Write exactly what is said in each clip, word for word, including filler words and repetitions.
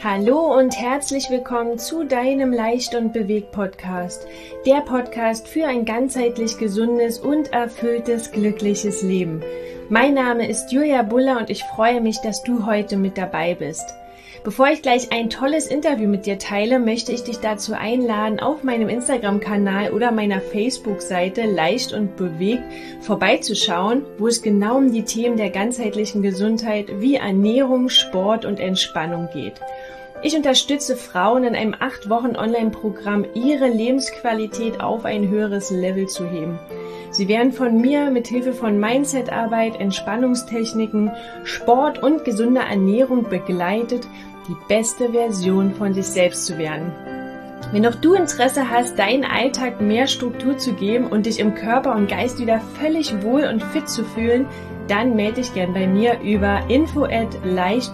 Hallo und herzlich willkommen zu deinem Leicht und Bewegt Podcast. Der Podcast für ein ganzheitlich gesundes und erfülltes, glückliches Leben. Mein Name ist Julia Buller und ich freue mich, dass du heute mit dabei bist. Bevor ich gleich ein tolles Interview mit dir teile, möchte ich dich dazu einladen, auf meinem Instagram-Kanal oder meiner Facebook-Seite Leicht und Bewegt vorbeizuschauen, wo es genau um die Themen der ganzheitlichen Gesundheit wie Ernährung, Sport und Entspannung geht. Ich unterstütze Frauen in einem acht Wochen Online-Programm, ihre Lebensqualität auf ein höheres Level zu heben. Sie werden von mir mit Hilfe von Mindset-Arbeit, Entspannungstechniken, Sport und gesunder Ernährung begleitet, die beste Version von sich selbst zu werden. Wenn auch du Interesse hast, deinen Alltag mehr Struktur zu geben und dich im Körper und Geist wieder völlig wohl und fit zu fühlen, dann melde dich gern bei mir über info at leicht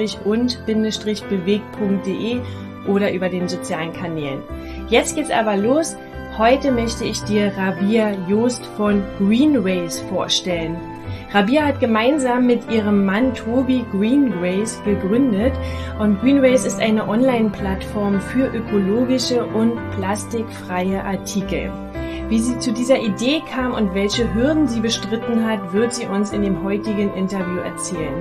und bewegt punkt de oder über den sozialen Kanälen. Jetzt geht's aber los. Heute möchte ich dir Rabia Joost von Greenways vorstellen. Rabia hat gemeinsam mit ihrem Mann Tobi Greenways gegründet und Greenways ist eine Online-Plattform für ökologische und plastikfreie Artikel. Wie sie zu dieser Idee kam und welche Hürden sie bestritten hat, wird sie uns in dem heutigen Interview erzählen.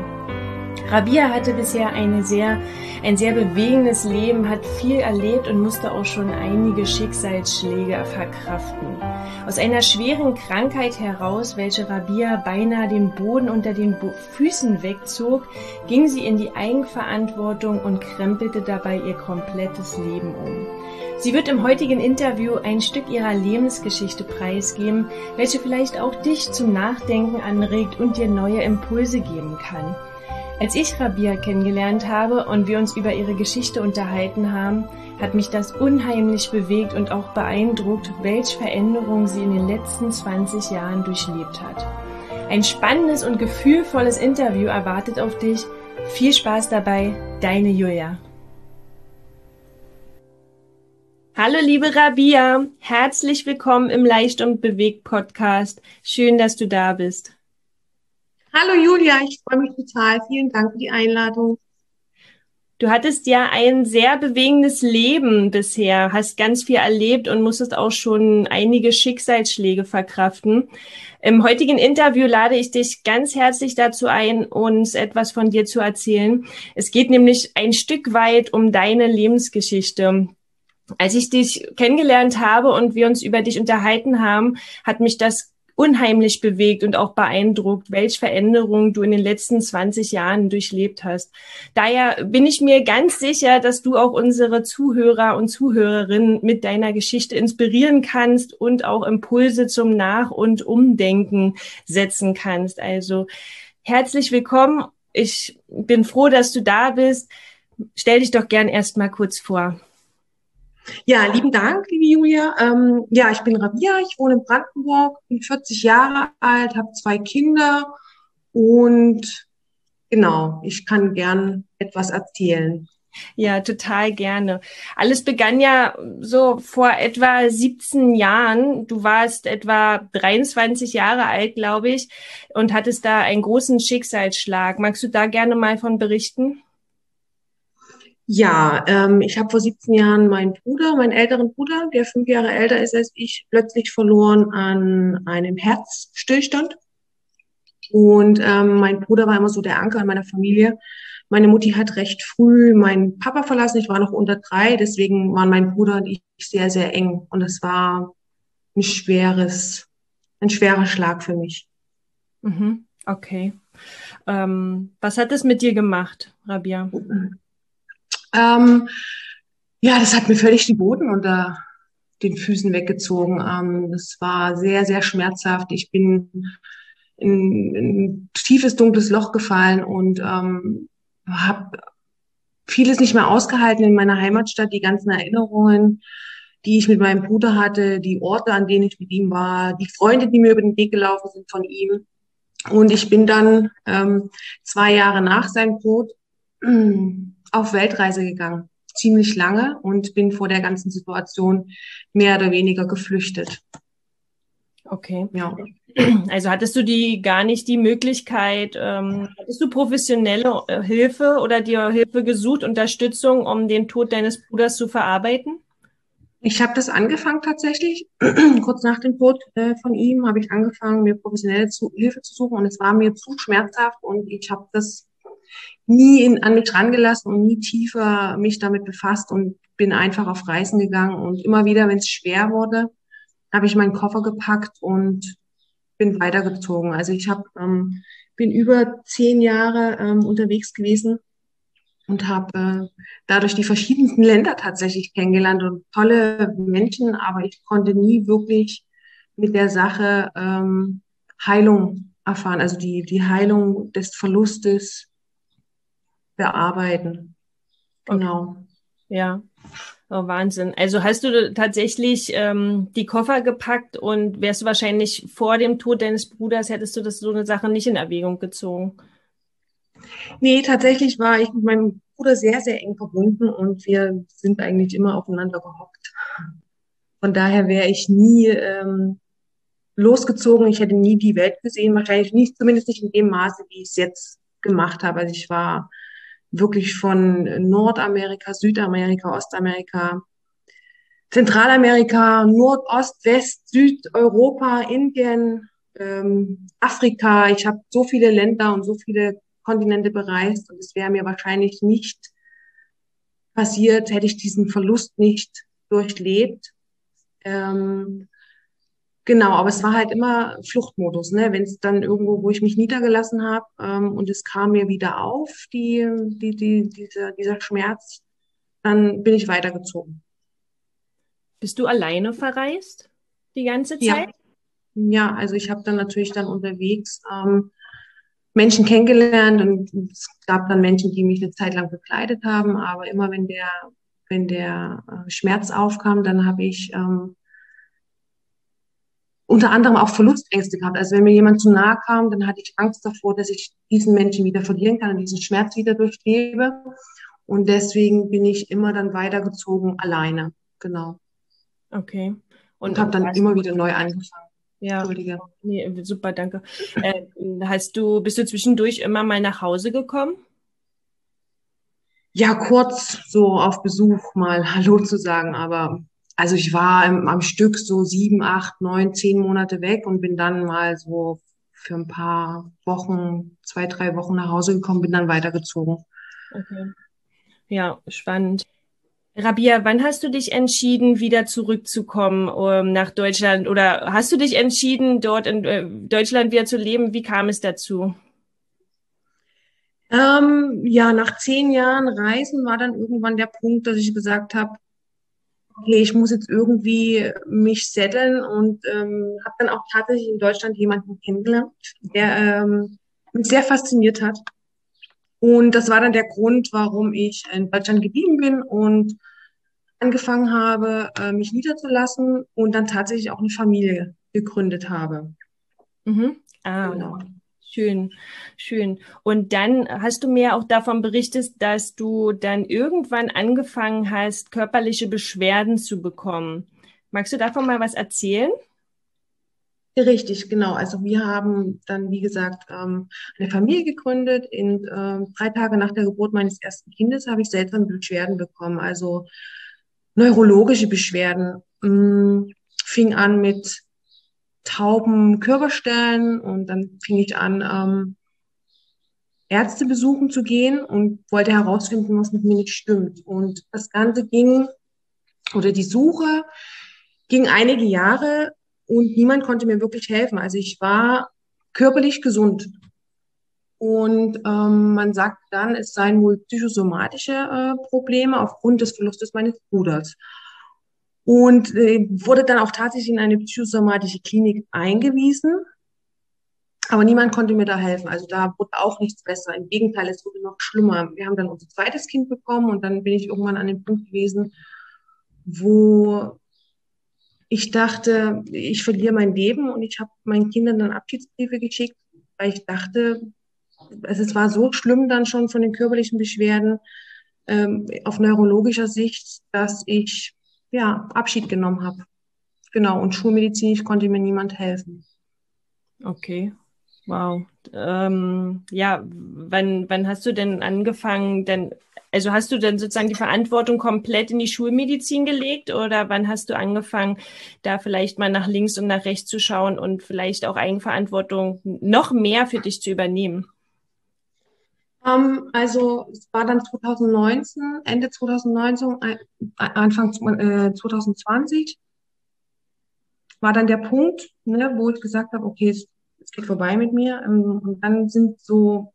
Rabia hatte bisher eine sehr, ein sehr bewegendes Leben, hat viel erlebt und musste auch schon einige Schicksalsschläge verkraften. Aus einer schweren Krankheit heraus, welche Rabia beinahe den Boden unter den Füßen wegzog, ging sie in die Eigenverantwortung und krempelte dabei ihr komplettes Leben um. Sie wird im heutigen Interview ein Stück ihrer Lebensgeschichte preisgeben, welche vielleicht auch dich zum Nachdenken anregt und dir neue Impulse geben kann. Als ich Rabia kennengelernt habe und wir uns über ihre Geschichte unterhalten haben, hat mich das unheimlich bewegt und auch beeindruckt, welche Veränderungen sie in den letzten zwanzig Jahren durchlebt hat. Ein spannendes und gefühlvolles Interview erwartet auf dich. Viel Spaß dabei, deine Julia. Hallo liebe Rabia, herzlich willkommen im Leicht und Bewegt Podcast. Schön, dass du da bist. Hallo Julia, ich freue mich total. Vielen Dank für die Einladung. Du hattest ja ein sehr bewegendes Leben bisher, hast ganz viel erlebt und musstest auch schon einige Schicksalsschläge verkraften. Im heutigen Interview lade ich dich ganz herzlich dazu ein, uns etwas von dir zu erzählen. Es geht nämlich ein Stück weit um deine Lebensgeschichte. Als ich dich kennengelernt habe und wir uns über dich unterhalten haben, hat mich das unheimlich bewegt und auch beeindruckt, welche Veränderungen du in den letzten zwanzig Jahren durchlebt hast. Daher bin ich mir ganz sicher, dass du auch unsere Zuhörer und Zuhörerinnen mit deiner Geschichte inspirieren kannst und auch Impulse zum Nach- und Umdenken setzen kannst. Also herzlich willkommen. Ich bin froh, dass du da bist. Stell dich doch gern erst mal kurz vor. Ja, lieben Dank, liebe Julia. Ähm, ja, ich bin Rabia, ich wohne in Brandenburg, bin vierzig Jahre alt, habe zwei Kinder und genau, ich kann gern etwas erzählen. Ja, total gerne. Alles begann ja so vor etwa siebzehn Jahren. Du warst etwa dreiundzwanzig Jahre alt, glaube ich, und hattest da einen großen Schicksalsschlag. Magst du da gerne mal von berichten? Ja, ähm, ich habe vor siebzehn Jahren meinen Bruder, meinen älteren Bruder, der fünf Jahre älter ist als ich, plötzlich verloren an einem Herzstillstand. Und ähm, mein Bruder war immer so der Anker in meiner Familie. Meine Mutti hat recht früh meinen Papa verlassen. Ich war noch unter drei, deswegen waren mein Bruder und ich sehr, sehr eng. Und es war ein schweres, ein schwerer Schlag für mich. Mhm, okay. Ähm, was hat es mit dir gemacht, Rabia? Ähm, ja, das hat mir völlig die Boden unter den Füßen weggezogen. Ähm, das war sehr, sehr schmerzhaft. Ich bin in, in ein tiefes, dunkles Loch gefallen und ähm, habe vieles nicht mehr ausgehalten in meiner Heimatstadt, die ganzen Erinnerungen, die ich mit meinem Bruder hatte, die Orte, an denen ich mit ihm war, die Freunde, die mir über den Weg gelaufen sind von ihm. Und ich bin dann ähm, zwei Jahre nach seinem Tod auf Weltreise gegangen, ziemlich lange, und bin vor der ganzen Situation mehr oder weniger geflüchtet. Okay. Ja. Also hattest du die gar nicht die Möglichkeit, ähm, hattest du professionelle äh, Hilfe oder dir Hilfe gesucht, Unterstützung, um den Tod deines Bruders zu verarbeiten? Ich habe das angefangen tatsächlich. Kurz nach dem Tod äh, von ihm habe ich angefangen, mir professionelle zu, Hilfe zu suchen und es war mir zu schmerzhaft und ich habe das nie in, an mich rangelassen und nie tiefer mich damit befasst und bin einfach auf Reisen gegangen und immer wieder, wenn es schwer wurde, habe ich meinen Koffer gepackt und bin weitergezogen. Also ich habe ähm, bin über zehn Jahre ähm, unterwegs gewesen und habe äh, dadurch die verschiedensten Länder tatsächlich kennengelernt und tolle Menschen, aber ich konnte nie wirklich mit der Sache ähm, Heilung erfahren, also die, die Heilung des Verlustes bearbeiten. Okay, Genau. ja. Oh, Wahnsinn. Also hast du tatsächlich ähm, die Koffer gepackt und wärst du wahrscheinlich vor dem Tod deines Bruders, hättest du das so eine Sache nicht in Erwägung gezogen? Nee, tatsächlich war ich mit meinem Bruder sehr, sehr eng verbunden und wir sind eigentlich immer aufeinander gehockt. Von daher wäre ich nie ähm, losgezogen. Ich hätte nie die Welt gesehen, wahrscheinlich nicht, zumindest nicht in dem Maße, wie ich es jetzt gemacht habe. Also ich war wirklich von Nordamerika, Südamerika, Ostamerika, Zentralamerika, Nordost, West, Südeuropa, Indien, ähm, Afrika. Ich habe so viele Länder und so viele Kontinente bereist und es wäre mir wahrscheinlich nicht passiert, hätte ich diesen Verlust nicht durchlebt. Ähm, Genau, aber es war halt immer Fluchtmodus, ne? Wenn es dann irgendwo, wo ich mich niedergelassen habe, ähm, und es kam mir wieder auf, die, die, die, dieser, dieser Schmerz, dann bin ich weitergezogen. Bist du alleine verreist die ganze Ja, Zeit? ja, also ich habe dann natürlich dann unterwegs ähm, Menschen kennengelernt und es gab dann Menschen, die mich eine Zeit lang begleitet haben, aber immer wenn der, wenn der äh, Schmerz aufkam, dann habe ich ähm, unter anderem auch Verlustängste gehabt. Also wenn mir jemand zu nahe kam, dann hatte ich Angst davor, dass ich diesen Menschen wieder verlieren kann und diesen Schmerz wieder durchlebe. Und deswegen bin ich immer dann weitergezogen alleine. Genau. Okay. Und, Und habe und dann hast immer du, wieder neu angefangen. ja, Entschuldige. nee, super, danke. Äh, hast du, bist du zwischendurch immer mal nach Hause gekommen? Ja, kurz so auf Besuch mal Hallo zu sagen, aber also ich war im, am Stück so sieben, acht, neun, zehn Monate weg und bin dann mal so für ein paar Wochen, zwei, drei Wochen nach Hause gekommen, bin dann weitergezogen. Okay. Ja, spannend. Rabia, wann hast du dich entschieden, wieder zurückzukommen, ähm, nach Deutschland? Oder hast du dich entschieden, dort in äh, Deutschland wieder zu leben? Wie kam es dazu? Ähm, ja, nach zehn Jahren Reisen war dann irgendwann der Punkt, dass ich gesagt habe, okay, ich muss jetzt irgendwie mich setteln und ähm, habe dann auch tatsächlich in Deutschland jemanden kennengelernt, der ähm, mich sehr fasziniert hat. Und das war dann der Grund, warum ich in Deutschland geblieben bin und angefangen habe, äh, mich niederzulassen und dann tatsächlich auch eine Familie gegründet habe. Mhm. Ah, Genau. schön, schön. Und dann hast du mir auch davon berichtet, dass du dann irgendwann angefangen hast, körperliche Beschwerden zu bekommen. Magst du davon mal was erzählen? Richtig, genau. Also wir haben dann, wie gesagt, ähm, eine Familie gegründet. In, ähm, drei Tage nach der Geburt meines ersten Kindes habe ich seltsame Beschwerden bekommen, also neurologische Beschwerden. Mm, fing an mit tauben Körperstellen und dann fing ich an, ähm, Ärzte besuchen zu gehen und wollte herausfinden, was mit mir nicht stimmt. Und das Ganze ging, oder die Suche ging einige Jahre und niemand konnte mir wirklich helfen. Also ich war körperlich gesund. Und ähm, man sagt dann, es seien wohl psychosomatische äh, Probleme aufgrund des Verlustes meines Bruders. Und äh, wurde dann auch tatsächlich in eine psychosomatische Klinik eingewiesen. Aber niemand konnte mir da helfen. Also da wurde auch nichts besser. Im Gegenteil, es wurde noch schlimmer. Wir haben dann unser zweites Kind bekommen und dann bin ich irgendwann an dem Punkt gewesen, wo ich dachte, ich verliere mein Leben und ich habe meinen Kindern dann Abschiedsbriefe geschickt, weil ich dachte, also es war so schlimm dann schon von den körperlichen Beschwerden ähm, auf neurologischer Sicht, dass ich ja Abschied genommen habe. Genau, und schulmedizinisch konnte mir niemand helfen. Okay, wow. Ähm, ja, wann, wann hast du denn angefangen, denn, also hast du denn sozusagen die Verantwortung komplett in die Schulmedizin gelegt oder wann hast du angefangen, da vielleicht mal nach links und nach rechts zu schauen und vielleicht auch Eigenverantwortung noch mehr für dich zu übernehmen? Ähm, also es war dann zwanzig neunzehn, Ende zwanzig neunzehn, ein- Anfang äh, zwanzig zwanzig war dann der Punkt, ne, wo ich gesagt habe, okay, es, es geht vorbei mit mir. Ähm, Und dann sind so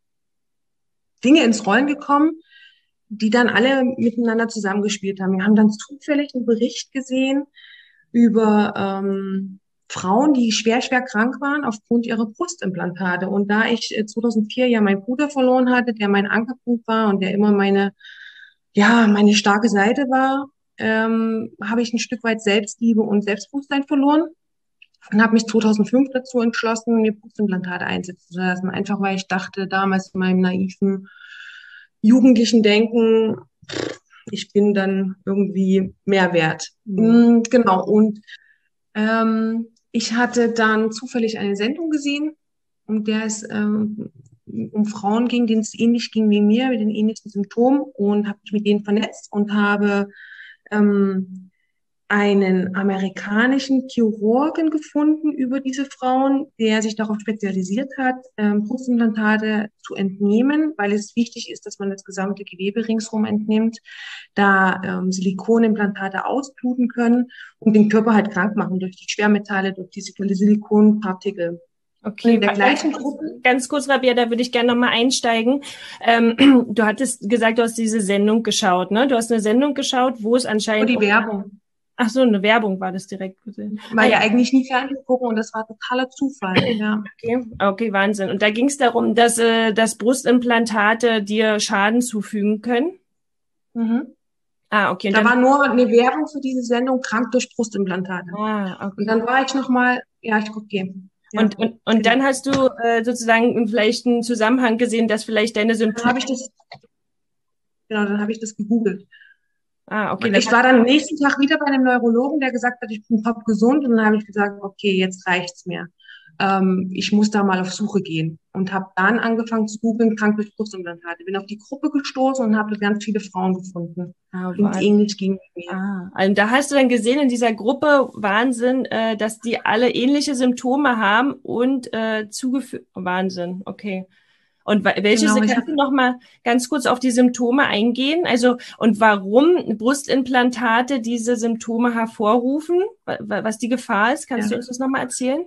Dinge ins Rollen gekommen, die dann alle miteinander zusammengespielt haben. Wir haben dann zufällig einen Bericht gesehen über ähm, Frauen, die schwer, schwer krank waren aufgrund ihrer Brustimplantate. Und da ich äh, zweitausendvier ja meinen Bruder verloren hatte, der mein Ankerpunkt war und der immer meine, ja, meine starke Seite war, ähm, habe ich ein Stück weit Selbstliebe und Selbstbewusstsein verloren und habe mich zweitausendfünf dazu entschlossen, mir Brustimplantate einsetzen zu lassen. Einfach weil ich dachte, damals in meinem naiven jugendlichen Denken, ich bin dann irgendwie mehr wert. Hm. Mm, genau. Und ähm, ich hatte dann zufällig eine Sendung gesehen, um der es ähm, um Frauen ging, denen es ähnlich ging wie mir, mit den ähnlichen Symptomen und habe mich mit denen vernetzt und habe ähm, einen amerikanischen Chirurgen gefunden über diese Frauen, der sich darauf spezialisiert hat, ähm, Brustimplantate zu entnehmen, weil es wichtig ist, dass man das gesamte Gewebe ringsherum entnimmt, da ähm, Silikonimplantate ausbluten können und den Körper halt krank machen durch die Schwermetalle, durch die Silikonpartikel. Und in Okay, der ganz gleichen kurz, Gruppe, ganz kurz, Rabia, da würde ich gerne nochmal einsteigen. Ähm, du hattest gesagt, du hast diese Sendung geschaut, ne? Du hast eine Sendung geschaut, wo es nur anscheinend die um, Werbung, ach so, eine Werbung war das direkt gesehen. Ah weil ja, ja eigentlich nie Fernsehen gucken und das war totaler Zufall, ja. okay, okay, Wahnsinn. Und da ging es darum, dass, äh, dass Brustimplantate dir Schaden zufügen können. Mhm. Ah, okay, und Da dann, war nur eine Werbung für diese Sendung krank durch Brustimplantate. ah, Und okay. dann war ich nochmal, ja, ich okay, ja, Und, und, und genau. dann hast du äh, sozusagen vielleicht einen Zusammenhang gesehen, dass vielleicht deine Dann Symptome, habe ich das, genau, dann habe ich das gegoogelt. ah, okay, Und dann ich war dann am nächsten Tag wieder bei einem Neurologen, der gesagt hat, ich bin top gesund. Und dann habe ich gesagt, okay, jetzt reicht's mir. Ähm, ich muss da mal auf Suche gehen. Und habe dann angefangen zu googeln, krank durch Brustimplantate. Bin auf die Gruppe gestoßen und habe ganz viele Frauen gefunden, ah, denen es ähnlich ging wie mir. Ah, also da hast du dann gesehen in dieser Gruppe Wahnsinn, äh, dass die alle ähnliche Symptome haben und äh, zugeführt. Wahnsinn, okay. Und wa- welche, Genau, ich kannst du habe noch mal ganz kurz auf die Symptome eingehen? Also, und warum Brustimplantate diese Symptome hervorrufen? Wa- wa- Was die Gefahr ist? Kannst du ja. uns das noch mal erzählen?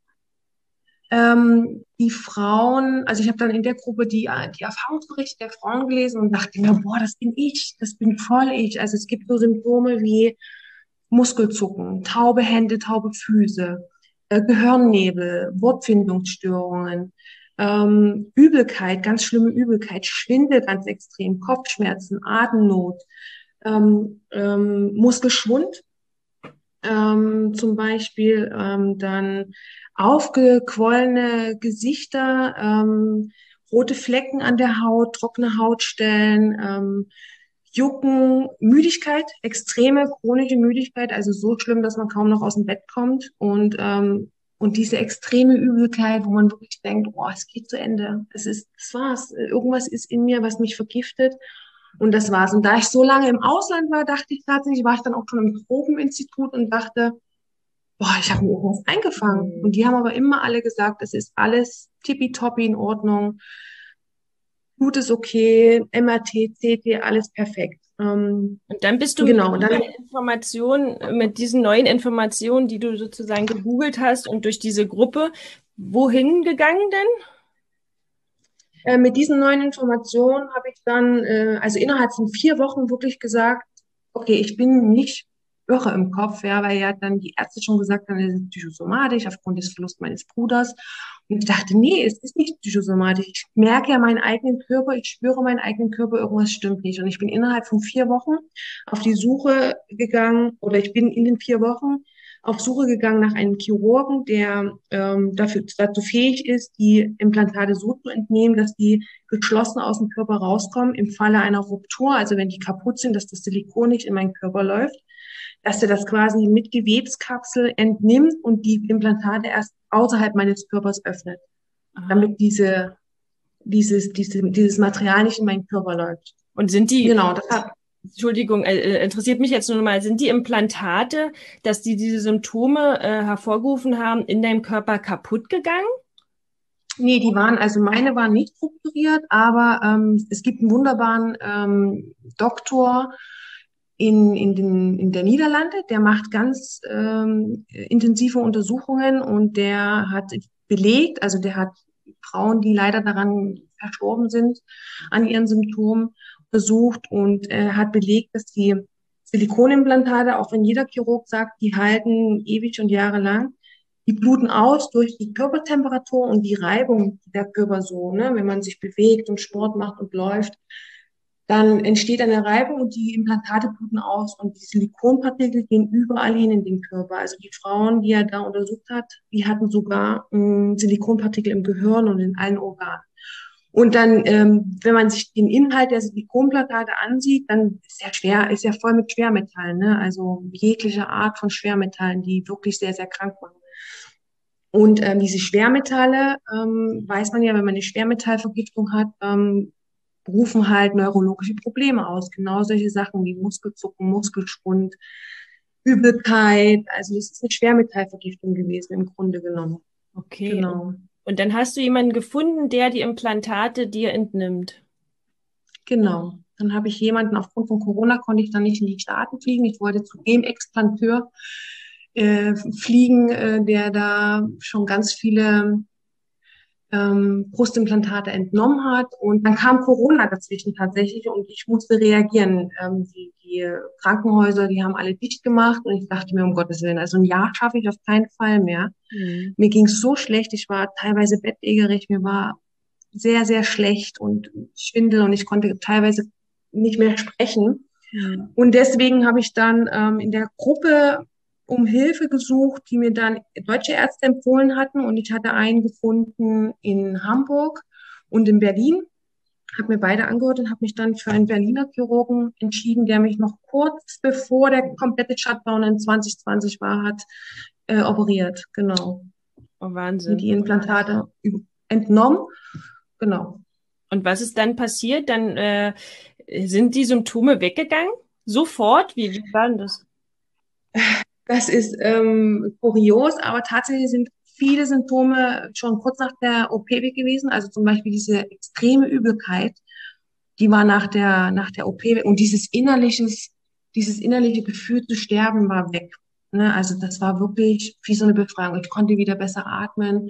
ähm, die Frauen, also ich habe dann in der Gruppe die, äh, die Erfahrungsberichte der Frauen gelesen und dachte mir, boah, das bin ich, das bin voll ich. Also es gibt so Symptome wie Muskelzucken, taube Hände, taube Füße, äh, Gehirnnebel, Wortfindungsstörungen, ähm, Übelkeit, ganz schlimme Übelkeit, Schwindel ganz extrem, Kopfschmerzen, Atemnot, ähm, ähm, Muskelschwund ähm, zum Beispiel, ähm, dann aufgequollene Gesichter, ähm, rote Flecken an der Haut, trockene Hautstellen, ähm, Jucken, Müdigkeit, extreme chronische Müdigkeit, also so schlimm, dass man kaum noch aus dem Bett kommt und ähm, und diese extreme Übelkeit, wo man wirklich denkt, oh, es geht zu Ende, es ist, das war's, irgendwas ist in mir, was mich vergiftet. Und das war's. Und da ich so lange im Ausland war, dachte ich tatsächlich, war ich dann auch schon im Tropeninstitut und dachte, boah, ich habe mir irgendwas eingefangen. Und Hm. die haben aber immer alle gesagt, es ist alles tippitoppi in Ordnung, Blut ist okay, M R T, C T, alles perfekt. Ähm, Und dann bist du mit genau, und dann dieser Information, mit diesen neuen Informationen, die du sozusagen gegoogelt hast und durch diese Gruppe, wohin gegangen denn? äh, mit diesen neuen Informationen habe ich dann, äh, also innerhalb von vier Wochen wirklich gesagt, okay, ich bin nicht irre im Kopf, ja, weil ja dann die Ärzte schon gesagt haben, es ist psychosomatisch aufgrund des Verlusts meines Bruders. Und ich dachte, nee, es ist nicht psychosomatisch. Ich merke ja meinen eigenen Körper, ich spüre meinen eigenen Körper, irgendwas stimmt nicht. Und ich bin innerhalb von vier Wochen auf die Suche gegangen, oder ich bin in den vier Wochen auf Suche gegangen nach einem Chirurgen, der ähm, dafür, dazu fähig ist, die Implantate so zu entnehmen, dass die geschlossen aus dem Körper rauskommen im Falle einer Ruptur, also wenn die kaputt sind, dass das Silikon nicht in meinen Körper läuft. dass er das quasi mit Gewebskapsel entnimmt und die Implantate erst außerhalb meines Körpers öffnet, Aha. damit diese, dieses, diese, dieses Material nicht in meinen Körper läuft. Und sind die, Genau, das hat, Entschuldigung, äh, äh, interessiert mich jetzt nur noch mal, sind die Implantate, dass die diese Symptome äh, hervorgerufen haben, in deinem Körper kaputt gegangen? nee, die waren, also meine waren nicht strukturiert, aber ähm, es gibt einen wunderbaren ähm, Doktor in, in, den, in der Niederlande, der macht ganz ähm, intensive Untersuchungen und der hat belegt, also der hat Frauen, die leider daran verstorben sind, an ihren Symptomen untersucht und äh, hat belegt, dass die Silikonimplantate, auch wenn jeder Chirurg sagt, die halten ewig und jahrelang, die bluten aus durch die Körpertemperatur und die Reibung der Körper so, ne? Wenn man sich bewegt und Sport macht und läuft, dann entsteht eine Reibung und die Implantate bluten aus und die Silikonpartikel gehen überall hin in den Körper. Also die Frauen, die er da untersucht hat, die hatten sogar ähm, Silikonpartikel im Gehirn und in allen Organen. Und dann, ähm, wenn man sich den Inhalt der Silikonplantate ansieht, dann ist ja schwer, ist ja voll mit Schwermetallen, ne? Also jegliche Art von Schwermetallen, die wirklich sehr, sehr krank machen. Und ähm, diese Schwermetalle, ähm, weiß man ja, wenn man eine Schwermetallvergiftung hat, ähm, rufen halt neurologische Probleme aus. Genau solche Sachen wie Muskelzucken, Muskelschwund, Übelkeit. Also das ist eine Schwermetallvergiftung gewesen im Grunde genommen. Okay. Genau, Und dann hast du jemanden gefunden, der die Implantate dir entnimmt. genau. Dann habe ich jemanden, aufgrund von Corona konnte ich dann nicht in die Staaten fliegen. Ich wollte zu dem Explanteur äh, fliegen, äh, der da schon ganz viele ähm, Brustimplantate entnommen hat. Und dann kam Corona dazwischen tatsächlich und ich musste reagieren. Ähm, die, die Krankenhäuser, die haben alle dicht gemacht und ich dachte mir, um Gottes Willen, also ein Jahr schaffe ich auf keinen Fall mehr. Hm. Mir ging es so schlecht, ich war teilweise bettlägerig, mir war sehr, sehr schlecht und Schwindel und ich konnte teilweise nicht mehr sprechen. Hm. Und deswegen habe ich dann ähm, in der Gruppe um Hilfe gesucht, die mir dann deutsche Ärzte empfohlen hatten. Und ich hatte einen gefunden in Hamburg und in Berlin, habe mir beide angehört und habe mich dann für einen Berliner Chirurgen entschieden, der mich noch kurz bevor der komplette Shutdown in zwanzig zwanzig war, hat äh, operiert. Genau. Oh, Mir Wahnsinn. die Implantate entnommen. Genau. Und was ist dann passiert? Dann äh, sind die Symptome weggegangen? Sofort? Wie, wie war denn das? Das ist ähm, kurios, aber tatsächlich sind viele Symptome schon kurz nach der O P weg gewesen. Also zum Beispiel diese extreme Übelkeit, die war nach der, nach der O P weg. Und dieses innerliches, dieses innerliche Gefühl zu sterben war weg. Ne? Also das war wirklich wie so eine Befreiung. Ich konnte wieder besser atmen.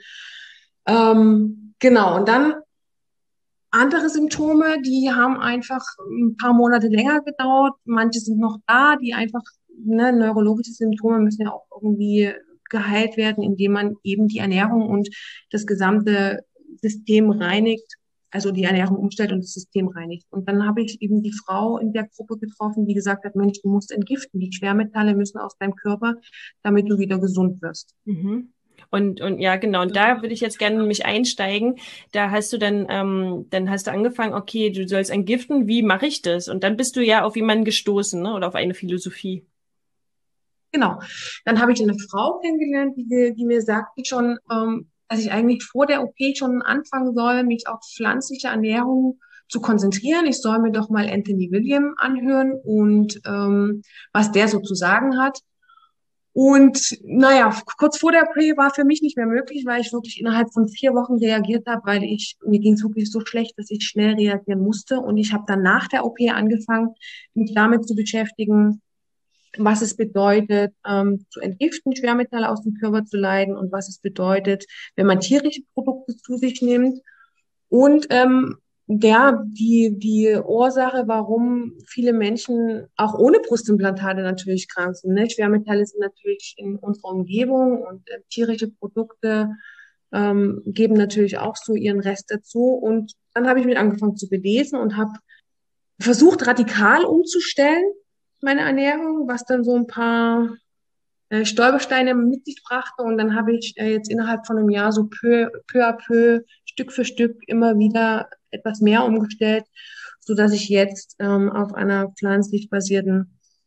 Ähm, genau. Und dann andere Symptome, die haben einfach ein paar Monate länger gedauert. Manche sind noch da, die einfach, ne, neurologische Symptome müssen ja auch irgendwie geheilt werden, indem man eben die Ernährung und das gesamte System reinigt, also die Ernährung umstellt und das System reinigt. Und dann habe ich eben die Frau in der Gruppe getroffen, die gesagt hat, Mensch, du musst entgiften. Die Schwermetalle müssen aus deinem Körper, damit du wieder gesund wirst. Mhm. Und, und ja, genau. Und da würde ich jetzt gerne nämlich einsteigen. Da hast du dann, ähm, dann hast du angefangen, okay, du sollst entgiften. Wie mache ich das? Und dann bist du ja auf jemanden gestoßen, ne? Oder auf eine Philosophie. Genau. Dann habe ich eine Frau kennengelernt, die, die mir sagte schon, ähm, dass ich eigentlich vor der O P schon anfangen soll, mich auf pflanzliche Ernährung zu konzentrieren. Ich soll mir doch mal Anthony William anhören und ähm, was der so zu sagen hat. Und naja, kurz vor der O P war für mich nicht mehr möglich, weil ich wirklich innerhalb von vier Wochen reagiert habe, weil ich, mir ging es wirklich so schlecht, dass ich schnell reagieren musste. Und ich habe dann nach der O P angefangen, mich damit zu beschäftigen, was es bedeutet, ähm, zu entgiften, Schwermetalle aus dem Körper zu leiten und was es bedeutet, wenn man tierische Produkte zu sich nimmt. Und ähm, ja, die, die Ursache, warum viele Menschen auch ohne Brustimplantate natürlich krank sind. Ne? Schwermetalle sind natürlich in unserer Umgebung und äh, tierische Produkte ähm, geben natürlich auch so ihren Rest dazu. Und dann habe ich mich angefangen zu belesen und habe versucht, radikal umzustellen, meine Ernährung, was dann so ein paar äh, Stolpersteine mit sich brachte. Und dann habe ich äh, jetzt innerhalb von einem Jahr so peu, peu à peu, Stück für Stück immer wieder etwas mehr umgestellt, so dass ich jetzt ähm, auf einer pflanzlich basierten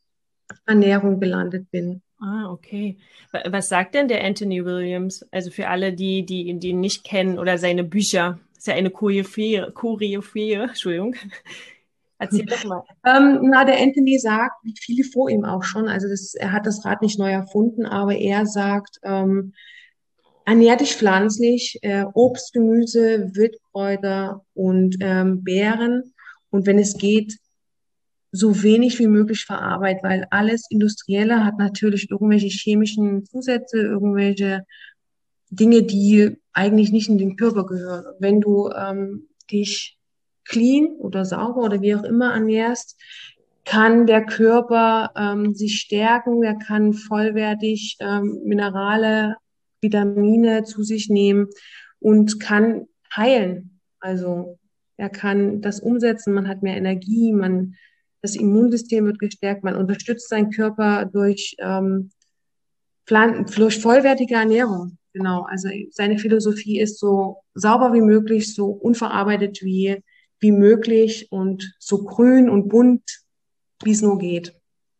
Ernährung gelandet bin. Ah, okay. Wa- Was sagt denn der Anthony Williams? Also für alle, die, die, die ihn nicht kennen oder seine Bücher. Ist ja eine Koryphäe, Koryphäe, Entschuldigung. Erzähl doch mal. Ähm, na, der Anthony sagt, wie viele vor ihm auch schon, also das, er hat das Rad nicht neu erfunden, aber er sagt, ähm, ernähr dich pflanzlich, äh, Obst, Gemüse, Wildkräuter und ähm, Beeren. Und wenn es geht, so wenig wie möglich verarbeitet, weil alles Industrielle hat natürlich irgendwelche chemischen Zusätze, irgendwelche Dinge, die eigentlich nicht in den Körper gehören. Und wenn du ähm, dich clean oder sauber oder wie auch immer ernährst, kann der Körper ähm, sich stärken, er kann vollwertig ähm, Minerale, Vitamine zu sich nehmen und kann heilen. Also er kann das umsetzen, man hat mehr Energie, man, das Immunsystem wird gestärkt, man unterstützt seinen Körper durch ähm, Plan durch vollwertige Ernährung. Genau. Also seine Philosophie ist so sauber wie möglich, so unverarbeitet wie, wie möglich und so grün und bunt, wie es nur geht.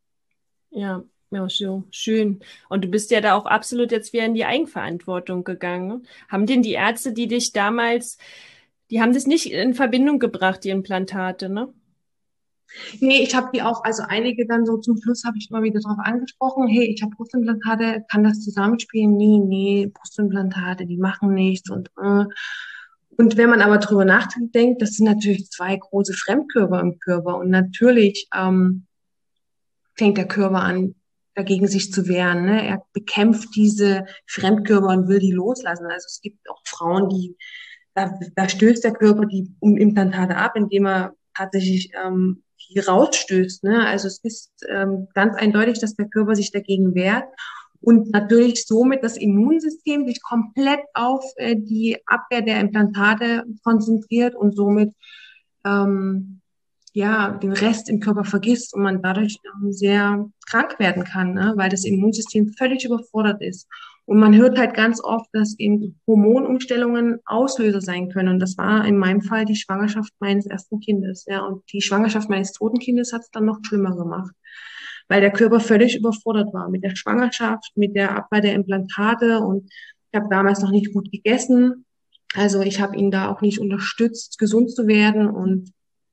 Ja, ja, so schön. Und du bist ja da auch absolut jetzt wieder in die Eigenverantwortung gegangen. Haben denn die Ärzte, die dich damals, die haben das nicht in Verbindung gebracht, die Implantate, ne? Nee, ich habe die auch, also einige dann so zum Schluss habe ich immer wieder darauf angesprochen, hey, ich habe Brustimplantate, kann das zusammenspielen? Nee, nee, Brustimplantate, die machen nichts und äh. Und wenn man aber drüber nachdenkt, das sind natürlich zwei große Fremdkörper im Körper und natürlich ähm, fängt der Körper an, dagegen sich zu wehren. Ne? Er bekämpft diese Fremdkörper und will die loslassen. Also es gibt auch Frauen, die, da, da stößt der Körper die Implantate ab, indem er tatsächlich ähm, die rausstößt. Ne? Also es ist ähm, ganz eindeutig, dass der Körper sich dagegen wehrt. Und natürlich somit das Immunsystem sich komplett auf äh, die Abwehr der Implantate konzentriert und somit ähm, ja, den Rest im Körper vergisst und man dadurch ähm, sehr krank werden kann, ne? Weil das Immunsystem völlig überfordert ist. Und man hört halt ganz oft, dass eben Hormonumstellungen Auslöser sein können. Und das war in meinem Fall die Schwangerschaft meines ersten Kindes. Ja, und die Schwangerschaft meines zweiten Kindes hat es dann noch schlimmer gemacht, weil der Körper völlig überfordert war mit der Schwangerschaft, mit der Abwehr der Implantate. Und ich habe damals noch nicht gut gegessen. Also ich habe ihn da auch nicht unterstützt, gesund zu werden. Und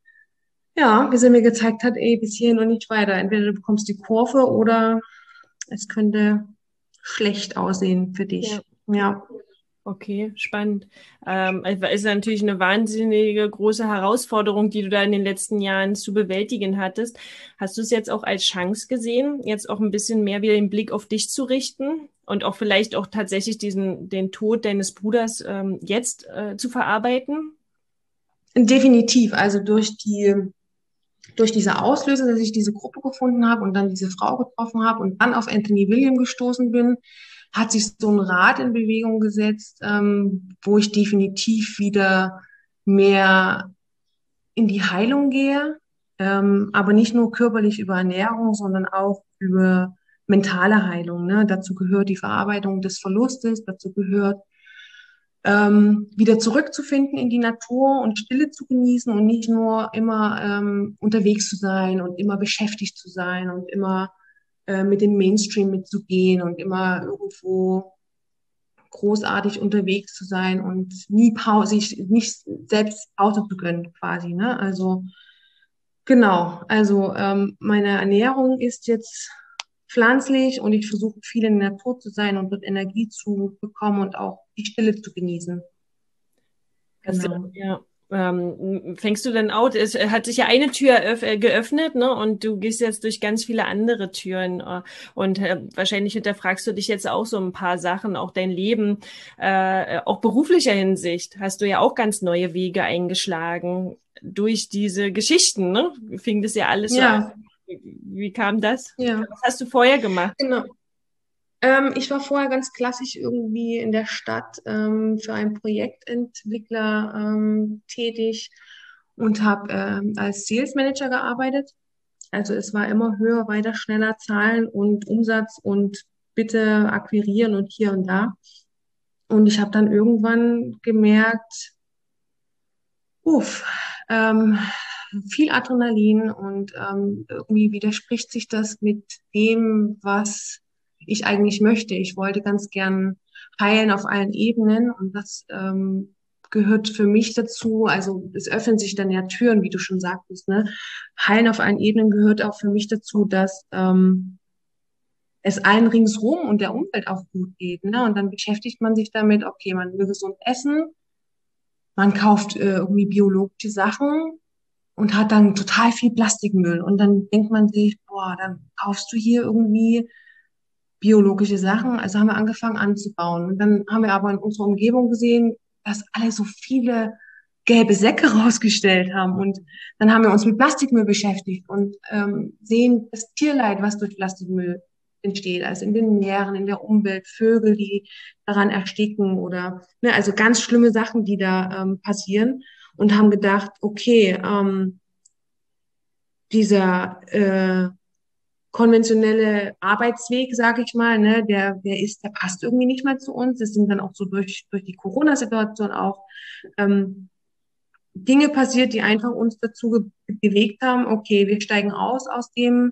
ja, bis er mir gezeigt hat, ey, bis hierhin und nicht weiter. Entweder du bekommst die Kurve oder es könnte schlecht aussehen für Ja. dich. Ja. Okay, spannend. Ähm, es ist natürlich eine wahnsinnige große Herausforderung, die du da in den letzten Jahren zu bewältigen hattest. Hast du es jetzt auch als Chance gesehen, jetzt auch ein bisschen mehr wieder den Blick auf dich zu richten und auch vielleicht auch tatsächlich diesen, den Tod deines Bruders ähm, jetzt äh, zu verarbeiten? Definitiv. Also durch die, durch diese Auslöser, dass ich diese Gruppe gefunden habe und dann diese Frau getroffen habe und dann auf Anthony William gestoßen bin, hat sich so ein Rad in Bewegung gesetzt, ähm, wo ich definitiv wieder mehr in die Heilung gehe, ähm, aber nicht nur körperlich über Ernährung, sondern auch über mentale Heilung. Ne? Dazu gehört die Verarbeitung des Verlustes, dazu gehört ähm, wieder zurückzufinden in die Natur und Stille zu genießen und nicht nur immer ähm, unterwegs zu sein und immer beschäftigt zu sein und immer äh, mit dem Mainstream mitzugehen und immer irgendwo großartig unterwegs zu sein und nie Pause, sich nicht selbst Pause zu gönnen quasi. Ne? Also genau, also ähm, meine Ernährung ist jetzt pflanzlich und ich versuche viel in der Natur zu sein und dort Energie zu bekommen und auch die Stille zu genießen. Hast du, Genau. ja, ähm, fängst du dann out? Es hat sich ja eine Tür eröff- äh, geöffnet, ne? Und du gehst jetzt durch ganz viele andere Türen. Äh, und äh, wahrscheinlich hinterfragst du dich jetzt auch so ein paar Sachen, auch dein Leben, äh, auch beruflicher Hinsicht. Hast du ja auch ganz neue Wege eingeschlagen durch diese Geschichten, ne? Fing das ja alles so an. Ja, Wie, wie kam das? ja, Was hast du vorher gemacht? genau. Ähm, ich war vorher ganz klassisch irgendwie in der Stadt ähm, für einen Projektentwickler ähm, tätig und habe ähm, als Sales Manager gearbeitet. Also es war immer höher, weiter, schneller Zahlen und Umsatz und bitte akquirieren und hier und da. Und ich habe dann irgendwann gemerkt, uff, ähm, viel Adrenalin und ähm, irgendwie widerspricht sich das mit dem, was ich eigentlich möchte. Ich wollte ganz gern heilen auf allen Ebenen und das ähm, gehört für mich dazu. Also es öffnen sich dann ja Türen, wie du schon sagtest, ne? Heilen auf allen Ebenen gehört auch für mich dazu, dass ähm, es allen ringsrum und der Umwelt auch gut geht, ne? Und dann beschäftigt man sich damit, okay, man will gesund essen, man kauft äh, irgendwie biologische Sachen und hat dann total viel Plastikmüll. Und dann denkt man sich, boah, dann kaufst du hier irgendwie biologische Sachen. Also haben wir angefangen anzubauen. Und dann haben wir aber in unserer Umgebung gesehen, dass alle so viele gelbe Säcke rausgestellt haben. Und dann haben wir uns mit Plastikmüll beschäftigt und ähm, sehen das Tierleid, was durch Plastikmüll entsteht, also in den Meeren, in der Umwelt, Vögel, die daran ersticken oder, ne, also ganz schlimme Sachen, die da ähm, passieren und haben gedacht, okay, ähm, dieser äh, konventionelle Arbeitsweg, sage ich mal, ne, der, der ist, der passt irgendwie nicht mehr zu uns. Das sind dann auch so durch, durch die Corona-Situation auch ähm, Dinge passiert, die einfach uns dazu ge bewegt haben, okay, wir steigen aus aus dem,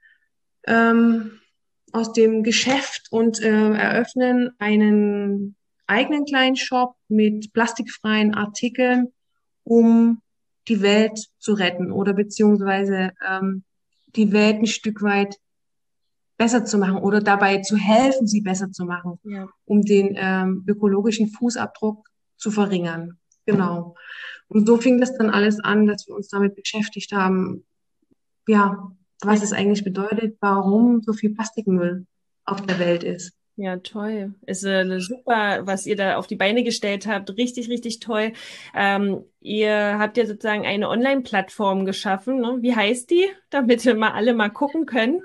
ähm, aus dem Geschäft und äh, eröffnen einen eigenen kleinen Shop mit plastikfreien Artikeln, um die Welt zu retten oder beziehungsweise ähm, die Welt ein Stück weit besser zu machen oder dabei zu helfen, sie besser zu machen, Ja. um den ähm, ökologischen Fußabdruck zu verringern. Genau. Und so fing das dann alles an, dass wir uns damit beschäftigt haben, ja, was es eigentlich bedeutet, warum so viel Plastikmüll auf der Welt ist. Ja, toll. Ist äh, super, was ihr da auf die Beine gestellt habt. Richtig, richtig toll. Ähm, ihr habt ja sozusagen eine Online-Plattform geschaffen, ne? Wie heißt die, damit wir mal alle mal gucken können?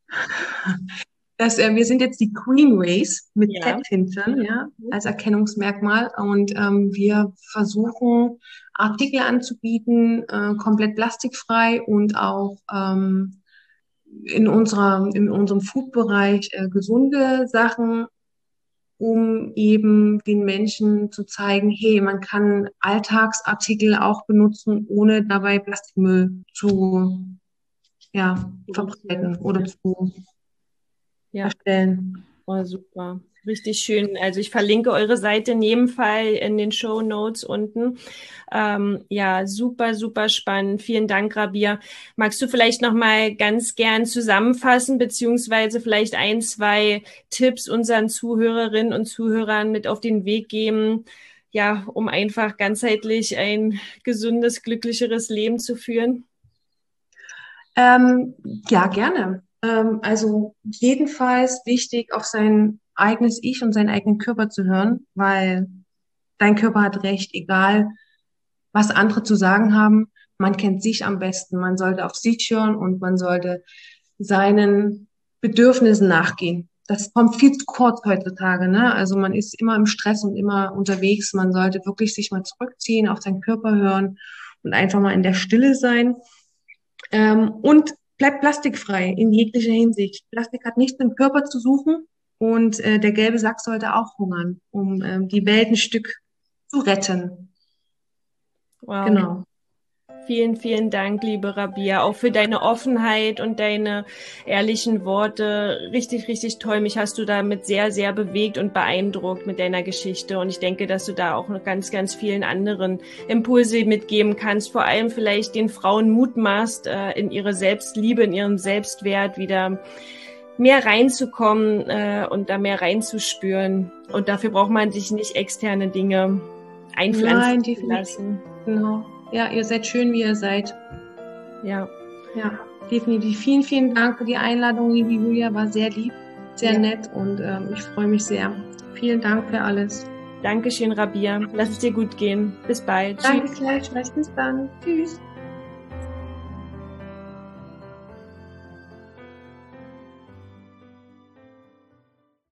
Das, äh, wir sind jetzt die Greenways mit Ja. Z hinten, ja, als Erkennungsmerkmal. Und ähm, wir versuchen, Artikel anzubieten, äh, komplett plastikfrei und auch ähm, in unserer, in unserem Food-Bereich äh, gesunde Sachen, um eben den Menschen zu zeigen, hey, man kann Alltagsartikel auch benutzen, ohne dabei Plastikmüll zu, ja, verbreiten oder zu Ja. erstellen. Oh, super. Richtig schön. Also ich verlinke eure Seite in jedem Fall in den Show Notes unten. Ähm, ja, super, super spannend. Vielen Dank, Rabia. Magst du vielleicht noch mal ganz gern zusammenfassen, beziehungsweise vielleicht ein, zwei Tipps unseren Zuhörerinnen und Zuhörern mit auf den Weg geben, ja, um einfach ganzheitlich ein gesundes, glücklicheres Leben zu führen? Ähm, ja, gerne. Ähm, also jedenfalls wichtig, auf sein eigenes Ich und seinen eigenen Körper zu hören, weil dein Körper hat recht, egal was andere zu sagen haben. Man kennt sich am besten. Man sollte auf sich hören und man sollte seinen Bedürfnissen nachgehen. Das kommt viel zu kurz heutzutage, ne? Also man ist immer im Stress und immer unterwegs. Man sollte wirklich sich mal zurückziehen, auf seinen Körper hören und einfach mal in der Stille sein. Ähm, und bleibt plastikfrei in jeglicher Hinsicht. Plastik hat nichts im Körper zu suchen und äh, der gelbe Sack sollte auch hungern, um ähm, die Welt ein Stück zu retten. Wow. Genau. Vielen, vielen Dank, liebe Rabia, auch für deine Offenheit und deine ehrlichen Worte. Richtig, richtig toll. Mich hast du damit sehr, sehr bewegt und beeindruckt mit deiner Geschichte. Und ich denke, dass du da auch noch ganz, ganz vielen anderen Impulse mitgeben kannst. Vor allem vielleicht den Frauen Mut machst, in ihre Selbstliebe, in ihren Selbstwert wieder mehr reinzukommen äh, und da mehr reinzuspüren. Und dafür braucht man sich nicht externe Dinge einpflanzen Nein, zu lassen. Genau. Ja, ihr seid schön, wie ihr seid. Ja. Ja, definitiv. Vielen, vielen Dank für die Einladung, liebe Julia. War sehr lieb, sehr ja. nett und ähm, ich freue mich sehr. Vielen Dank für alles. Dankeschön, Rabia. Lass es dir gut gehen. Bis bald. Danke gleichfalls. Bis dann. Tschüss.